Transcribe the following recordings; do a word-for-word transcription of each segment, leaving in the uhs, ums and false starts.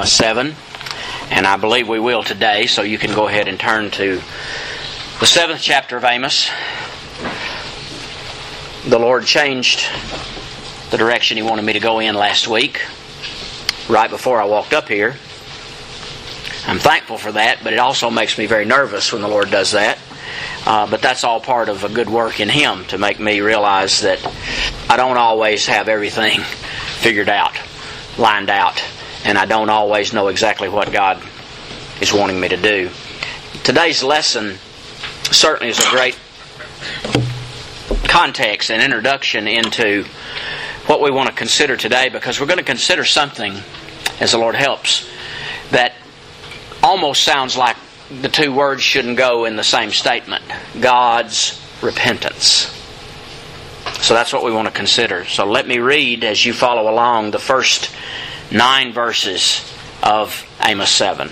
Amos seven, and I believe we will today, so you can go ahead and turn to the seventh chapter of Amos. The Lord changed the direction He wanted me to go in last week, right before I walked up here. I'm thankful for that, but it also makes me very nervous when the Lord does that. Uh, but that's all part of a good work in Him to make me realize that I don't always have everything figured out, lined out, and I don't always know exactly what God is wanting me to do. Today's lesson certainly is a great context and introduction into what we want to consider today, because we're going to consider something, as the Lord helps, that almost sounds like the two words shouldn't go in the same statement. God's repentance. So that's what we want to consider. So let me read, as you follow along, the first nine verses of Amos seven.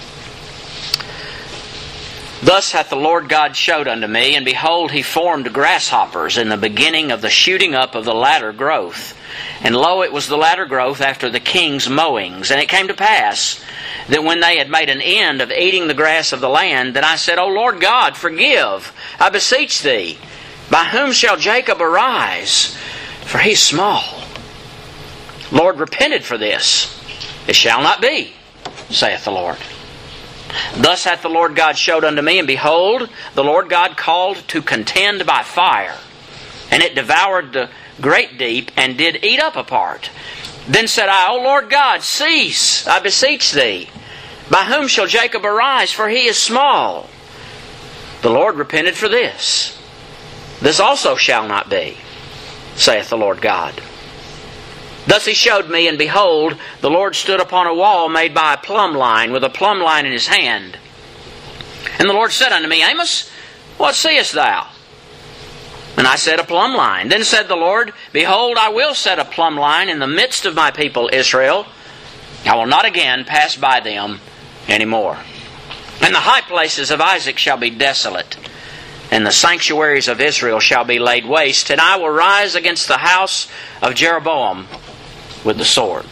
Thus hath the Lord God showed unto me, and behold, He formed grasshoppers in the beginning of the shooting up of the latter growth. And lo, it was the latter growth after the king's mowings. And it came to pass that when they had made an end of eating the grass of the land, that I said, O Lord God, forgive, I beseech Thee. By whom shall Jacob arise? For he is small. Lord repented for this. It shall not be, saith the Lord. Thus hath the Lord God showed unto me, and behold, the Lord God called to contend by fire. And it devoured the great deep, and did eat up a part. Then said I, O Lord God, cease, I beseech Thee. By whom shall Jacob arise? For he is small. The Lord repented for this. This also shall not be, saith the Lord God. Thus He showed me, and behold, the Lord stood upon a wall made by a plumb line, with a plumb line in His hand. And the Lord said unto me, Amos, what seest thou? And I said, a plumb line. Then said the Lord, behold, I will set a plumb line in the midst of my people Israel. I will not again pass by them any more. And the high places of Isaac shall be desolate, and the sanctuaries of Israel shall be laid waste. And I will rise against the house of Jeroboam with the sword.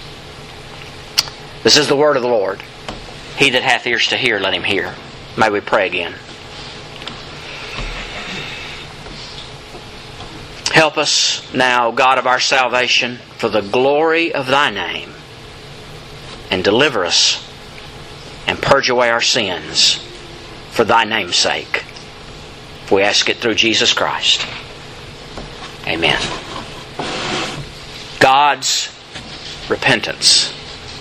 This is the word of the Lord. He that hath ears to hear, let him hear. May we pray again. Help us now, God of our salvation, for the glory of Thy name, and deliver us and purge away our sins for Thy name's sake. We ask it through Jesus Christ. Amen. God's repentance.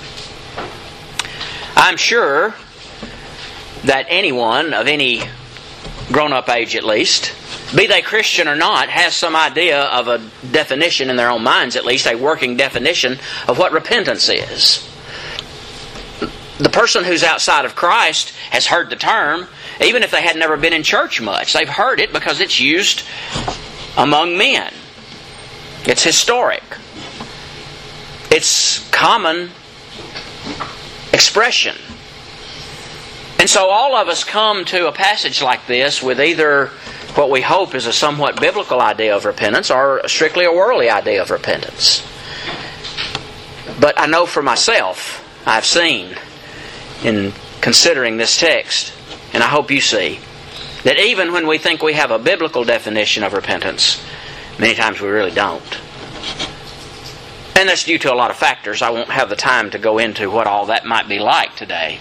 I'm sure that anyone of any grown-up age at least, be they Christian or not, has some idea of a definition in their own minds, at least a working definition of what repentance is. The person who's outside of Christ has heard the term, even if they had never been in church much. They've heard it because it's used among men. It's historic. It's common expression. And so all of us come to a passage like this with either what we hope is a somewhat biblical idea of repentance or strictly a worldly idea of repentance. But I know for myself, I've seen in considering this text, and I hope you see, that even when we think we have a biblical definition of repentance, many times we really don't. And that's due to a lot of factors. I won't have the time to go into what all that might be like today.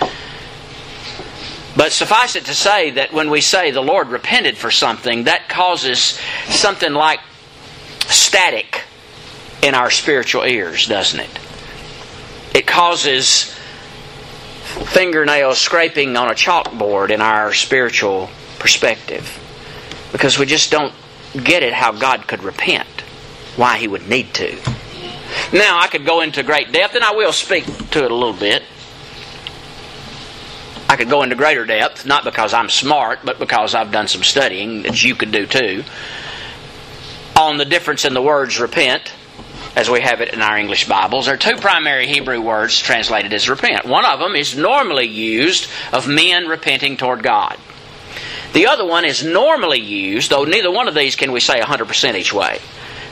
But suffice it to say that when we say the Lord repented for something, that causes something like static in our spiritual ears, doesn't it? It causes fingernail scraping on a chalkboard in our spiritual perspective, because we just don't get it how God could repent, why He would need to. Now, I could go into great depth, and I will speak to it a little bit. I could go into greater depth, not because I'm smart, but because I've done some studying that you could do too, on the difference in the words repent, as we have it in our English Bibles. There are two primary Hebrew words translated as repent. One of them is normally used of men repenting toward God. The other one is normally used, though neither one of these can we say one hundred percent each way.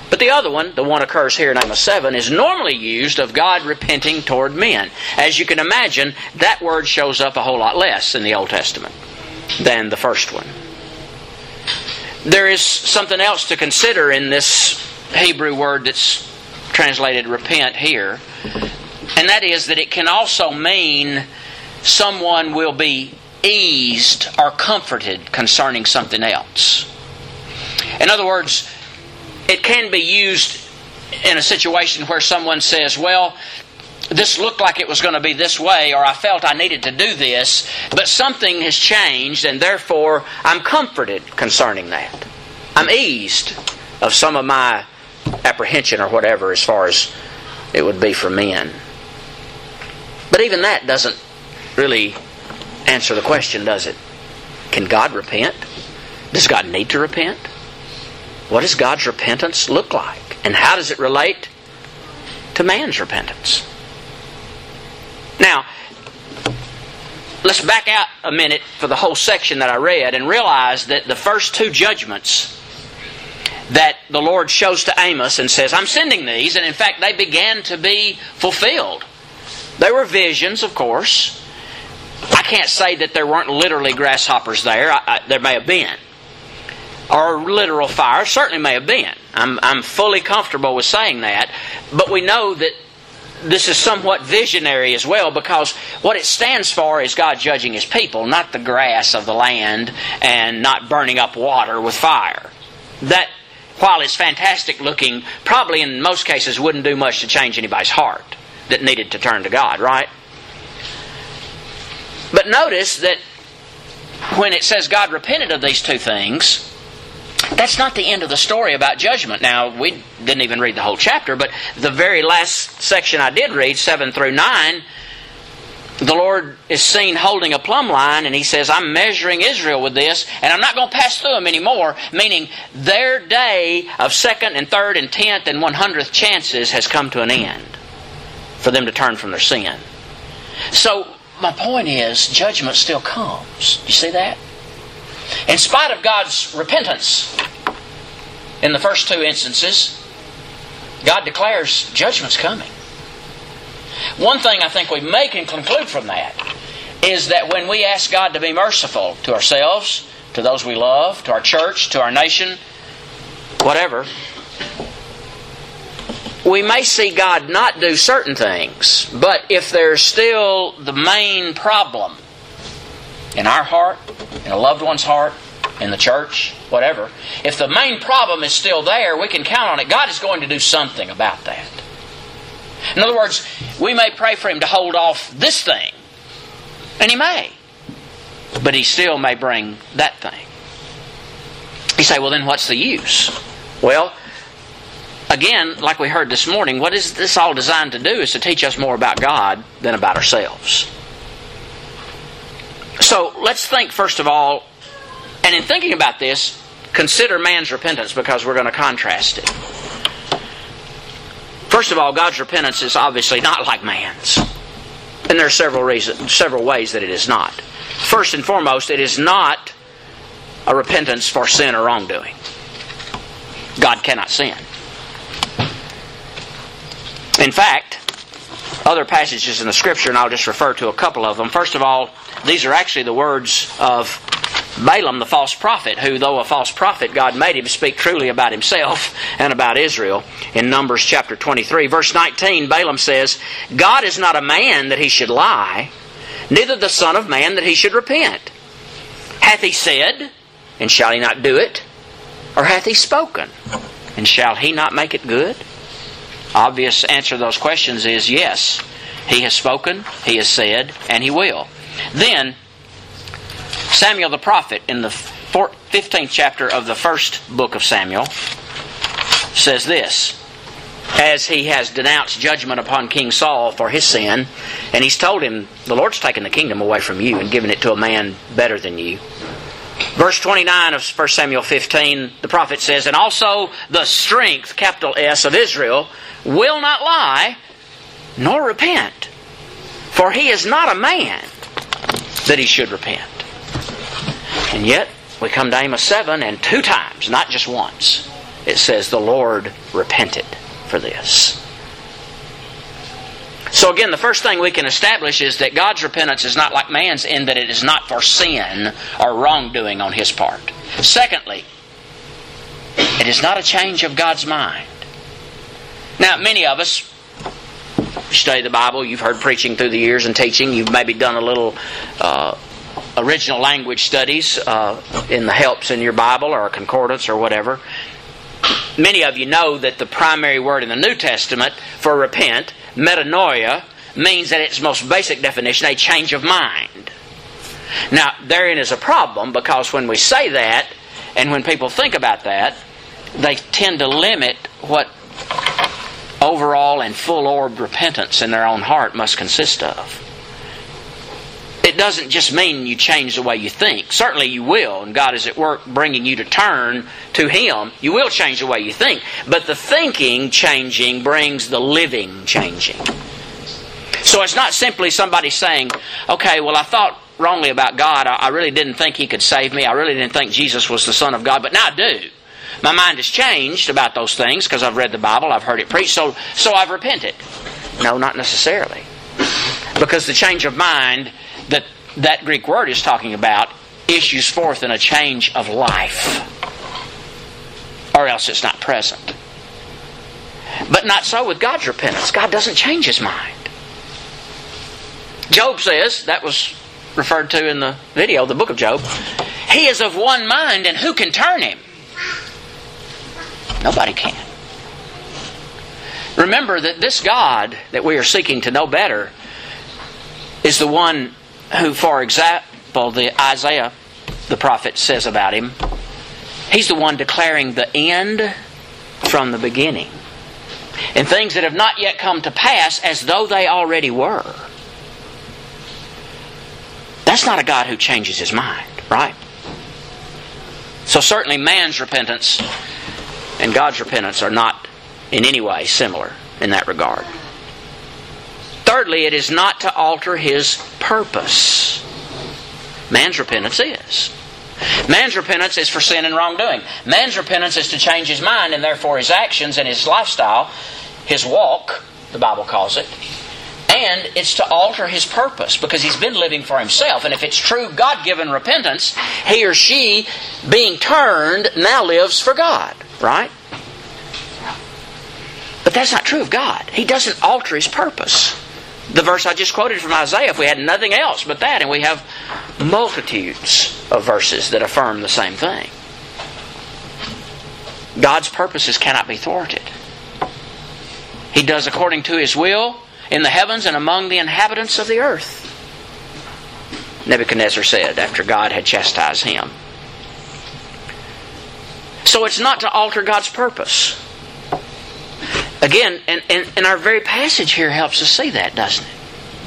But the other one, the one occurs here in Amos seven, is normally used of God repenting toward men. As you can imagine, that word shows up a whole lot less in the Old Testament than the first one. There is something else to consider in this Hebrew word that's translated repent here, and that is that it can also mean someone will be eased or comforted concerning something else. In other words, it can be used in a situation where someone says, well, this looked like it was going to be this way, or I felt I needed to do this, but something has changed, and therefore I'm comforted concerning that. I'm eased of some of my apprehension or whatever as far as it would be for men. But even that doesn't really answer the question, does it? Can God repent? Does God need to repent? What does God's repentance look like? And how does it relate to man's repentance? Now, let's back out a minute for the whole section that I read and realize that the first two judgments that the Lord shows to Amos and says, I'm sending these, and in fact they began to be fulfilled. They were visions, of course. I can't say that there weren't literally grasshoppers there. I, I, there may have been. Or literal fire, certainly may have been. I'm, I'm fully comfortable with saying that. But we know that this is somewhat visionary as well, because what it stands for is God judging His people, not the grass of the land and not burning up water with fire. That, while it's fantastic looking, probably in most cases wouldn't do much to change anybody's heart that needed to turn to God, right? But notice that when it says God repented of these two things, that's not the end of the story about judgment. Now, we didn't even read the whole chapter, but the very last section I did read, seven through nine, the Lord is seen holding a plumb line, and He says, I'm measuring Israel with this, and I'm not going to pass through them anymore, meaning their day of second and third and tenth and one hundredth chances has come to an end for them to turn from their sin. So, my point is, judgment still comes. You see that? In spite of God's repentance in the first two instances, God declares judgment's coming. One thing I think we may can conclude from that is that when we ask God to be merciful to ourselves, to those we love, to our church, to our nation, whatever, we may see God not do certain things, but if there's still the main problem in our heart, in a loved one's heart, in the church, whatever, if the main problem is still there, we can count on it. God is going to do something about that. In other words, we may pray for Him to hold off this thing, and He may, but He still may bring that thing. You say, well, then what's the use? Well, again, like we heard this morning, what is this all designed to do is to teach us more about God than about ourselves. So let's think first of all, and in thinking about this, consider man's repentance, because we're going to contrast it. First of all, God's repentance is obviously not like man's. And there are several reasons, several ways that it is not. First and foremost, it is not a repentance for sin or wrongdoing. God cannot sin. In fact, other passages in the Scripture, and I'll just refer to a couple of them. First of all, these are actually the words of Balaam, the false prophet, who, though a false prophet, God made him speak truly about himself and about Israel. In Numbers chapter twenty-three, verse nineteen, Balaam says, God is not a man that He should lie, neither the Son of Man that He should repent. Hath He said, and shall He not do it? Or hath He spoken, and shall He not make it good? Obvious answer to those questions is yes. He has spoken, He has said, and He will. Then, Samuel the prophet, in the fifteenth chapter of the first book of Samuel, says this, as he has denounced judgment upon King Saul for his sin, and he's told him, the Lord's taken the kingdom away from you and given it to a man better than you. Verse twenty-nine of First Samuel fifteen, the prophet says, and also the strength, capital S, of Israel will not lie, nor repent. For he is not a man that he should repent. And yet, we come to Amos seven, and two times, not just once, it says the Lord repented for this. So again, the first thing we can establish is that God's repentance is not like man's in that it is not for sin or wrongdoing on His part. Secondly, it is not a change of God's mind. Now, many of us study the Bible, you've heard preaching through the years and teaching, you've maybe done a little uh, original language studies uh, in the helps in your Bible or a concordance or whatever. Many of you know that the primary word in the New Testament for repent, metanoia, means at its most basic definition a change of mind. Now, therein is a problem, because when we say that and when people think about that, they tend to limit what overall and full-orbed repentance in their own heart must consist of. It doesn't just mean you change the way you think. Certainly you will, and God is at work bringing you to turn to Him. You will change the way you think. But the thinking changing brings the living changing. So it's not simply somebody saying, okay, well, I thought wrongly about God. I really didn't think He could save me. I really didn't think Jesus was the Son of God, but now I do. My mind has changed about those things because I've read the Bible, I've heard it preached, so, so I've repented. No, not necessarily. Because the change of mind that that Greek word is talking about issues forth in a change of life. Or else it's not present. But not so with God's repentance. God doesn't change His mind. Job says, that was referred to in the video, the book of Job, he is of one mind, and who can turn him? Nobody can. Remember that this God that we are seeking to know better is the one who, for example, the Isaiah, the prophet, says about Him, He's the one declaring the end from the beginning, and things that have not yet come to pass as though they already were. That's not a God who changes His mind, right? So certainly man's repentance and God's repentance are not in any way similar in that regard. Thirdly, it is not to alter His purpose. Man's repentance is. Man's repentance is for sin and wrongdoing. Man's repentance is to change his mind, and therefore his actions and his lifestyle, his walk, the Bible calls it. And it's to alter his purpose, because he's been living for himself. And if it's true God-given repentance, he or she, being turned, now lives for God. Right? But that's not true of God. He doesn't alter His purpose. The verse I just quoted from Isaiah, if we had nothing else but that, and we have multitudes of verses that affirm the same thing. God's purposes cannot be thwarted. He does according to His will in the heavens and among the inhabitants of the earth, Nebuchadnezzar said after God had chastised him. So it's not to alter God's purpose. Again, and, and, and our very passage here helps us see that, doesn't it?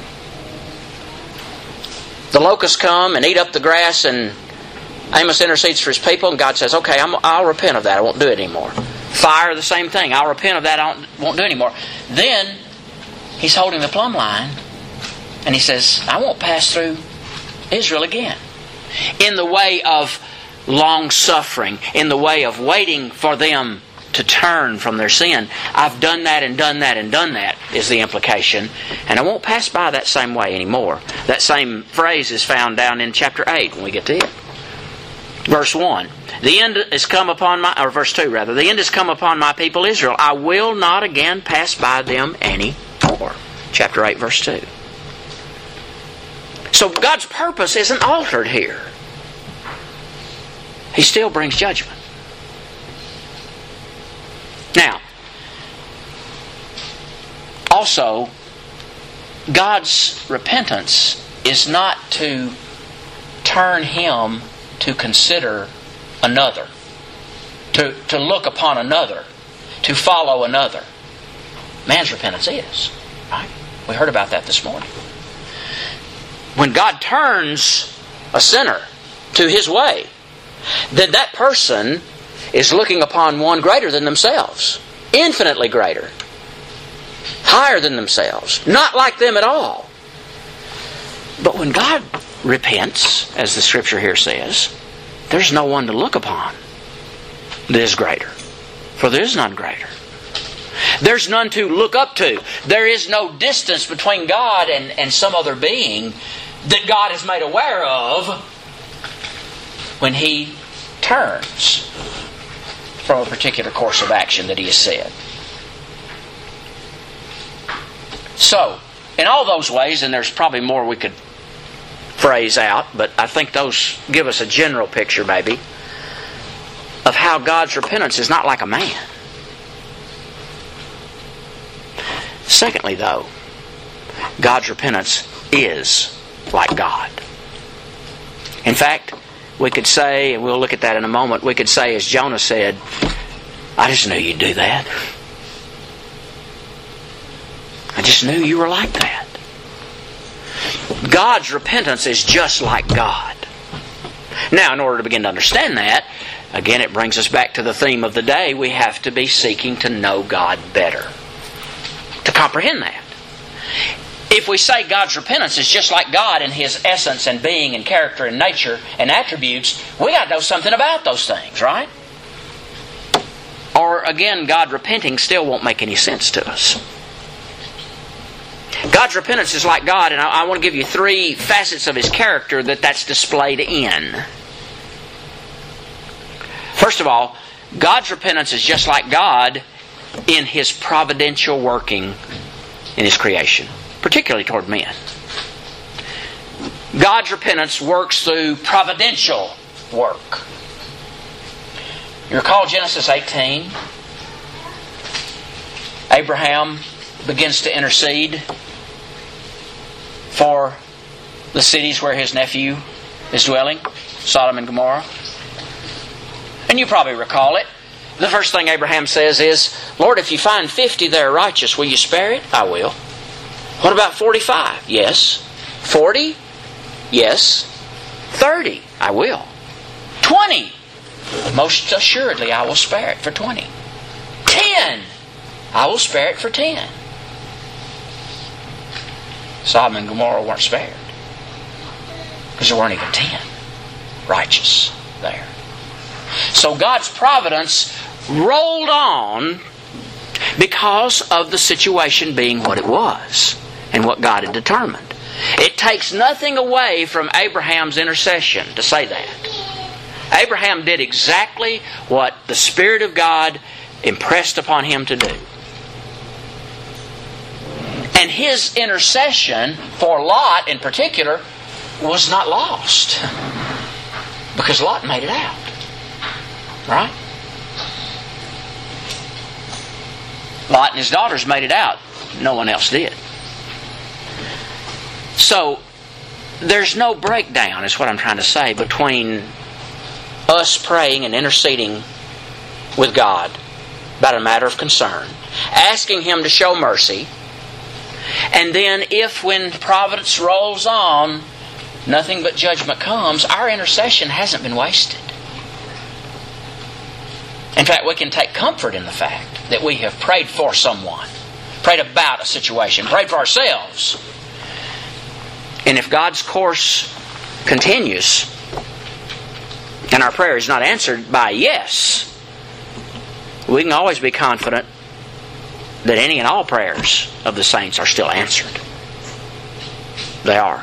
The locusts come and eat up the grass, and Amos intercedes for his people, and God says, okay, I'm, I'll repent of that. I won't do it anymore. Fire, the same thing. I'll repent of that. I won't do it anymore. Then He's holding the plumb line, and He says, I won't pass through Israel again. In the way of long-suffering, in the way of waiting for them to turn from their sin. I've done that and done that and done that, is the implication. And I won't pass by that same way anymore. That same phrase is found down in chapter eight when we get to it. Verse one. The end is come upon my, or verse two rather, the end is come upon my people Israel. I will not again pass by them any more. Chapter eight, verse two. So God's purpose isn't altered here. He still brings judgment. Now, also, God's repentance is not to turn Him to consider another, to, to look upon another, to follow another. Man's repentance is, right? We heard about that this morning. When God turns a sinner to His way, then that person is looking upon one greater than themselves, infinitely greater, higher than themselves, not like them at all. But when God repents, as the Scripture here says, there's no one to look upon that is greater. For there is none greater. There's none to look up to. There is no distance between God and, and some other being that God is made aware of when He turns from a particular course of action that He has said. So, in all those ways, and there's probably more we could phrase out, but I think those give us a general picture, maybe, of how God's repentance is not like a man. Secondly, though, God's repentance is like God. In fact, we could say, and we'll look at that in a moment, we could say, as Jonah said, I just knew you'd do that. I just knew you were like that. God's repentance is just like God. Now, in order to begin to understand that, again, it brings us back to the theme of the day. We have to be seeking to know God better, to comprehend that. If we say God's repentance is just like God in His essence and being and character and nature and attributes, we got to know something about those things, right? Or again, God repenting still won't make any sense to us. God's repentance is like God, and I, I want to give you three facets of His character that that's displayed in. First of all, God's repentance is just like God in His providential working in His creation, particularly toward men. God's repentance works through providential work. You recall Genesis eighteen? Abraham begins to intercede for the cities where his nephew is dwelling, Sodom and Gomorrah. And you probably recall it. The first thing Abraham says is, Lord, if you find fifty there righteous, will you spare it? I will. What about forty-five? Yes. forty? Yes. thirty? I will. twenty? Most assuredly I will spare it for twenty. ten? I will spare it for ten. Sodom and Gomorrah weren't spared, because there weren't even ten righteous there. So God's providence rolled on because of the situation being what it was and what God had determined. It takes nothing away from Abraham's intercession to say that. Abraham did exactly what the Spirit of God impressed upon him to do. And his intercession for Lot in particular was not lost, because Lot made it out. Right? Lot and his daughters made it out. No one else did. So, there's no breakdown, is what I'm trying to say, between us praying and interceding with God about a matter of concern, asking Him to show mercy, and then if, when providence rolls on, nothing but judgment comes, our intercession hasn't been wasted. In fact, we can take comfort in the fact that we have prayed for someone, prayed about a situation, prayed for ourselves. And if God's course continues, and our prayer is not answered by yes, we can always be confident that any and all prayers of the saints are still answered. They are.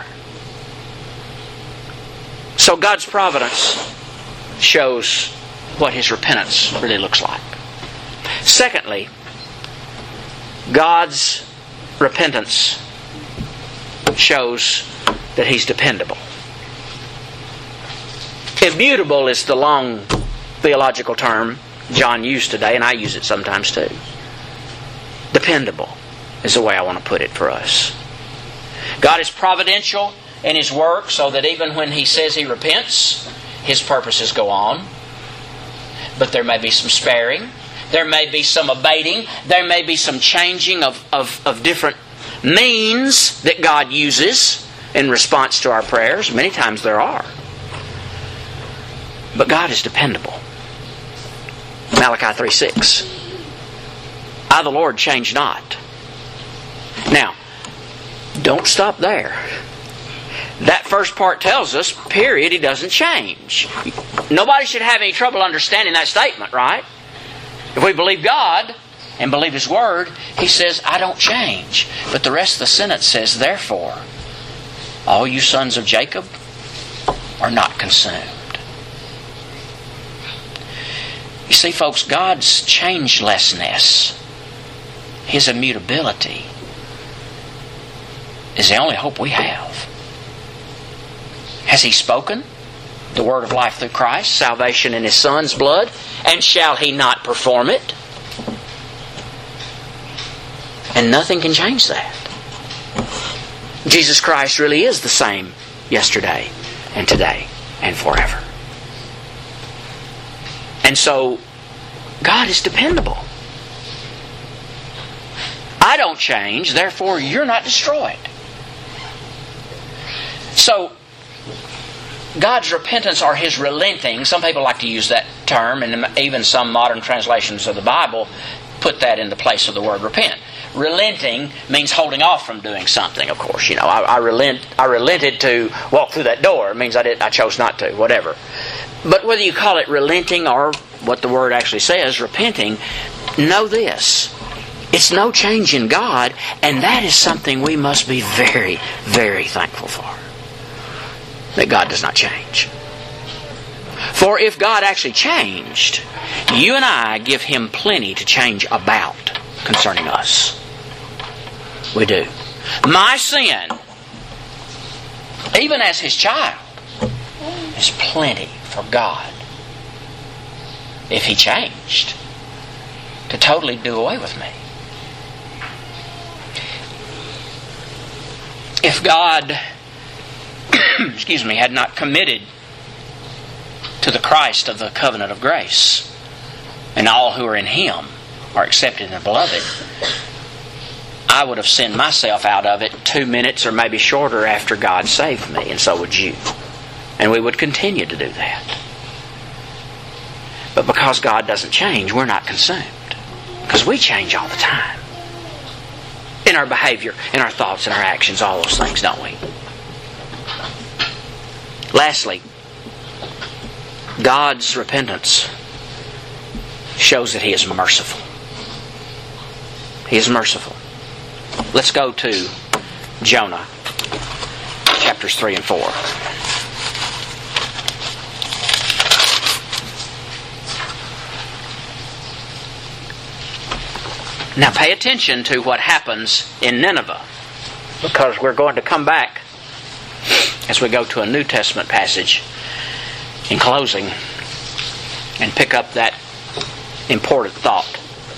So God's providence shows what His repentance really looks like. Secondly, God's repentance shows that He's dependable. Immutable is the long theological term John used today, and I use it sometimes too. Dependable is the way I want to put it for us. God is providential in His work, so that even when He says He repents, His purposes go on. But there may be some sparing. There may be some abating. There may be some changing of, of, of different means that God uses in response to our prayers. Many times there are. But God is dependable. Malachi three six. I, the Lord, change not. Now, don't stop there. That first part tells us, period, He doesn't change. Nobody should have any trouble understanding that statement, right? If we believe God and believe His Word, He says, I don't change. But the rest of the sentence says, therefore, all you sons of Jacob are not consumed. You see, folks, God's changelessness, His immutability, is the only hope we have. Has He spoken the word of life through Christ, salvation in His Son's blood, and shall He not perform it? And nothing can change that. Jesus Christ really is the same yesterday and today and forever. And so, God is dependable. I don't change, therefore you're not destroyed. So, God's repentance or His relenting, some people like to use that term, and even some modern translations of the Bible put that in the place of the word repent. Relenting means holding off from doing something, of course. You know, I, I relent. I relented to walk through that door. It means I did. I chose not to. Whatever. But whether you call it relenting or what the word actually says, repenting, know this: it's no change in God, and that is something we must be very, very thankful for. That God does not change. For if God actually changed, you and I give Him plenty to change about concerning us. We do. My sin, even as His child, is plenty for God, if He changed, to totally do away with me. If God, excuse me, had not committed to the Christ of the covenant of grace, and all who are in Him are accepted and beloved, I would have sinned myself out of it two minutes or maybe shorter after God saved me, and so would you. And we would continue to do that. But because God doesn't change, we're not consumed. Because we change all the time. In our behavior, in our thoughts, in our actions, all those things, don't we? Lastly, God's repentance shows that He is merciful. He is merciful. Let's go to Jonah, chapters three and four. Now pay attention to what happens in Nineveh, because we're going to come back as we go to a New Testament passage in closing and pick up that important thought.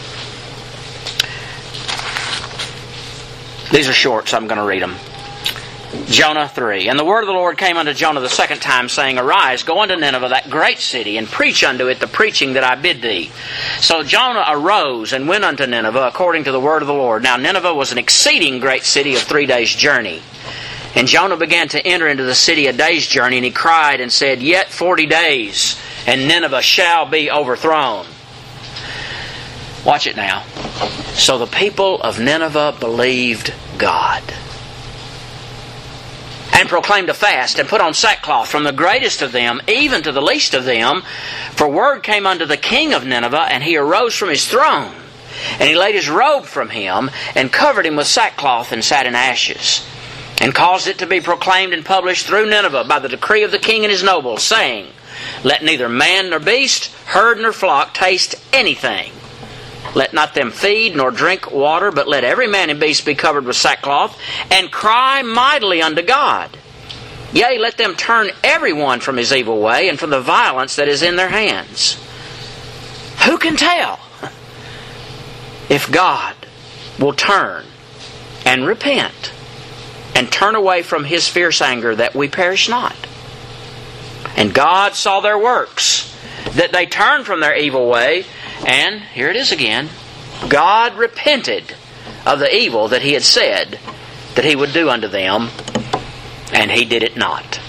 These are short, so I'm going to read them. Jonah three. And the word of the Lord came unto Jonah the second time, saying, Arise, go unto Nineveh, that great city, and preach unto it the preaching that I bid thee. So Jonah arose and went unto Nineveh, according to the word of the Lord. Now Nineveh was an exceeding great city of three days' journey. And Jonah began to enter into the city a day's journey, and he cried and said, Yet forty days, and Nineveh shall be overthrown. Watch it now. So the people of Nineveh believed God, and proclaimed a fast, and put on sackcloth, from the greatest of them even to the least of them. For word came unto the king of Nineveh, and he arose from his throne, and he laid his robe from him, and covered him with sackcloth, and sat in ashes, and caused it to be proclaimed and published through Nineveh by the decree of the king and his nobles, saying, Let neither man nor beast, herd nor flock taste anything. Let not them feed nor drink water, but let every man and beast be covered with sackcloth, and cry mightily unto God. Yea, let them turn every one from his evil way, and from the violence that is in their hands. Who can tell if God will turn and repent, and turn away from His fierce anger, that we perish not? And God saw their works, that they turned from their evil way, and, here it is again, God repented of the evil that He had said that He would do unto them, and He did it not.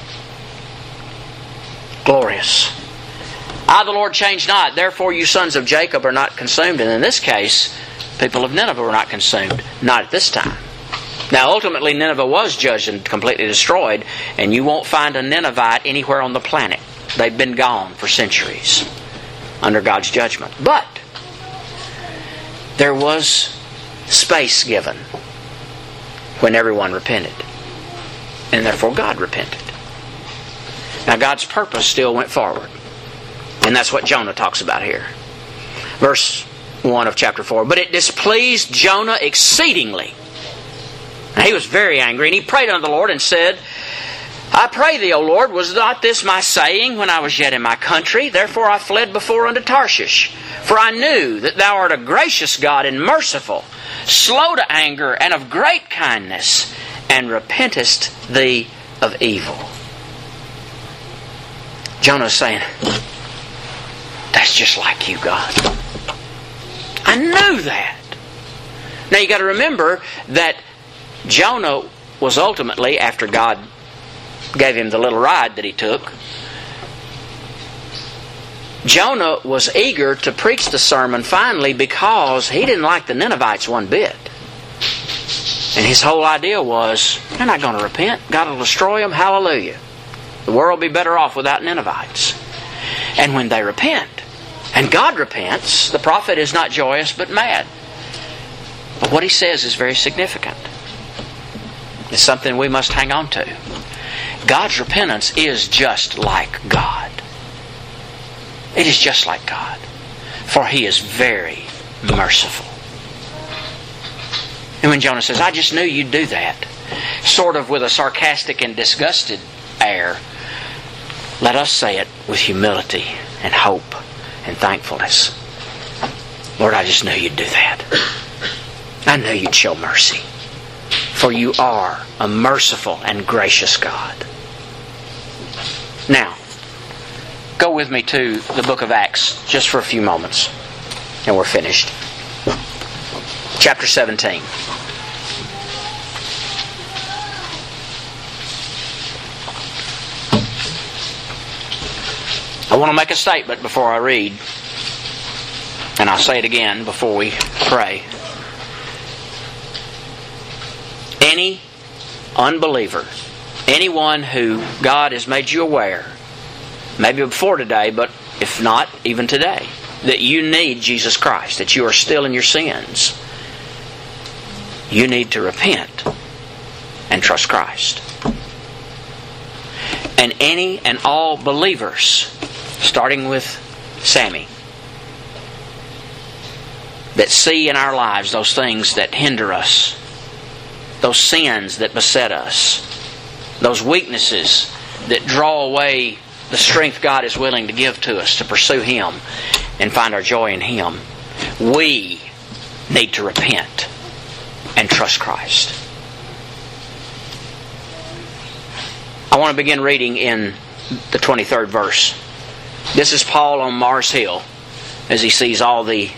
Glorious. I, the Lord, change not. Therefore you sons of Jacob are not consumed. And in this case, people of Nineveh were not consumed. Not at this time. Now ultimately Nineveh was judged and completely destroyed, and you won't find a Ninevite anywhere on the planet. They've been gone for centuries under God's judgment. But there was space given when everyone repented. And therefore God repented. Now God's purpose still went forward. And that's what Jonah talks about here. Verse one of chapter four. But it displeased Jonah exceedingly. And he was very angry, and he prayed unto the Lord and said, I pray thee, O Lord, was not this my saying when I was yet in my country? Therefore I fled before unto Tarshish. For I knew that thou art a gracious God and merciful, slow to anger, and of great kindness, and repentest thee of evil. Jonah's saying, that's just like you, God. I knew that. Now you got to remember that Jonah was ultimately, after God gave him the little ride that he took, Jonah was eager to preach the sermon finally because he didn't like the Ninevites one bit. And his whole idea was, they're not going to repent. God will destroy them. Hallelujah. The world will be better off without Ninevites. And when they repent, and God repents, the prophet is not joyous but mad. But what he says is very significant. It's something we must hang on to. God's repentance is just like God. It is just like God. For He is very merciful. And when Jonah says, I just knew you'd do that, sort of with a sarcastic and disgusted air, let us say it with humility and hope and thankfulness. Lord, I just knew you'd do that. I knew you'd show mercy. For you are a merciful and gracious God. Now, go with me to the book of Acts just for a few moments, and we're finished. Chapter seventeen. I want to make a statement before I read, and I'll say it again before we pray. Any unbeliever, anyone who God has made you aware, maybe before today, but if not, even today, that you need Jesus Christ, that you are still in your sins, you need to repent and trust Christ. And any and all believers, starting with Sammy, that see in our lives those things that hinder us, those sins that beset us, those weaknesses that draw away the strength God is willing to give to us to pursue Him and find our joy in Him, we need to repent and trust Christ. I want to begin reading in the twenty-third verse. This is Paul on Mars Hill as he sees all the...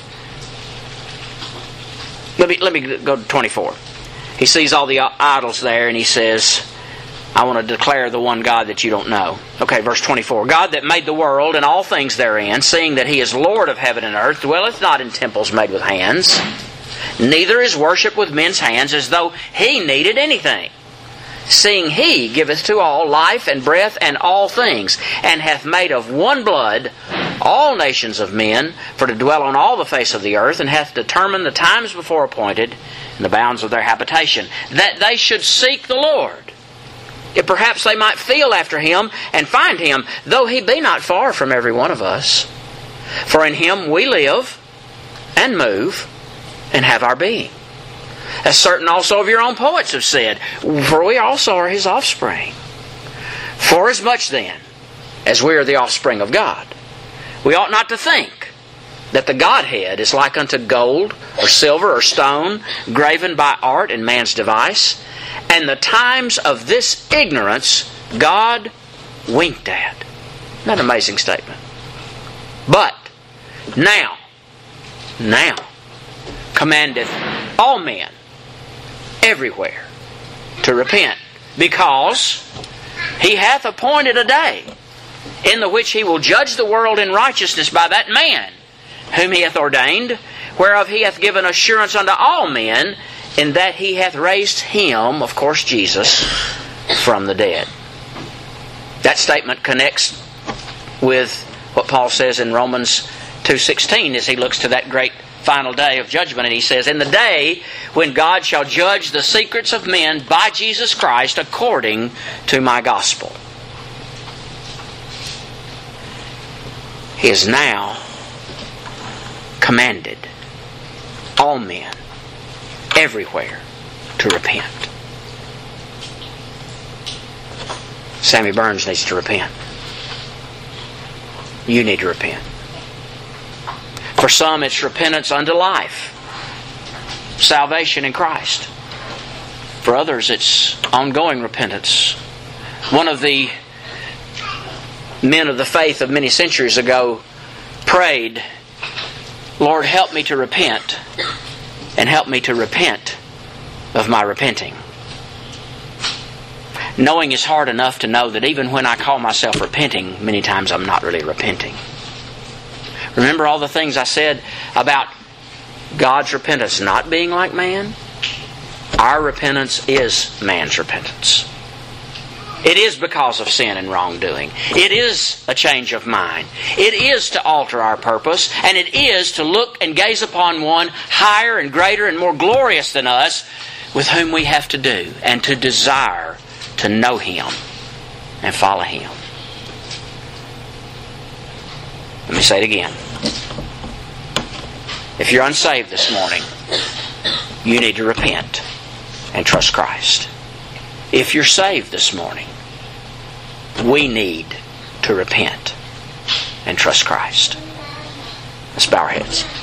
Let me, let me go to twenty-four. He sees all the idols there and he says, I want to declare the one God that you don't know. Okay, verse twenty-four. God that made the world and all things therein, seeing that He is Lord of heaven and earth, dwelleth not in temples made with hands, neither is worship with men's hands as though He needed anything. Seeing He giveth to all life and breath and all things, and hath made of one blood all nations of men, for to dwell on all the face of the earth, and hath determined the times before appointed, and the bounds of their habitation, that they should seek the Lord, if perhaps they might feel after Him, and find Him, though He be not far from every one of us. For in Him we live, and move, and have our being. As certain also of your own poets have said, for we also are His offspring. Forasmuch then, as we are the offspring of God, we ought not to think that the Godhead is like unto gold, or silver, or stone, graven by art and man's device, and the times of this ignorance God winked at. Isn't that an amazing statement? But now, now, commandeth all men everywhere to repent, because He hath appointed a day in the which He will judge the world in righteousness by that man whom He hath ordained, whereof He hath given assurance unto all men, in that He hath raised Him, of course Jesus, from the dead. That statement connects with what Paul says in Romans two sixteen as he looks to that great final day of judgment, and he says, in the day when God shall judge the secrets of men by Jesus Christ according to my gospel. He is now commanded all men everywhere to repent. Sammy Burns needs to repent. You need to repent. For some, it's repentance unto life, salvation in Christ. For others, it's ongoing repentance. One of the men of the faith of many centuries ago prayed, Lord, help me to repent, and help me to repent of my repenting. Knowing is hard enough to know that even when I call myself repenting, many times I'm not really repenting. Remember all the things I said about God's repentance not being like man? Our repentance is man's repentance. It is because of sin and wrongdoing. It is a change of mind. It is to alter our purpose, and it is to look and gaze upon one higher and greater and more glorious than us, with whom we have to do, and to desire to know Him and follow Him. Let me say it again. If you're unsaved this morning, you need to repent and trust Christ. If you're saved this morning, we need to repent and trust Christ. Let's bow our heads.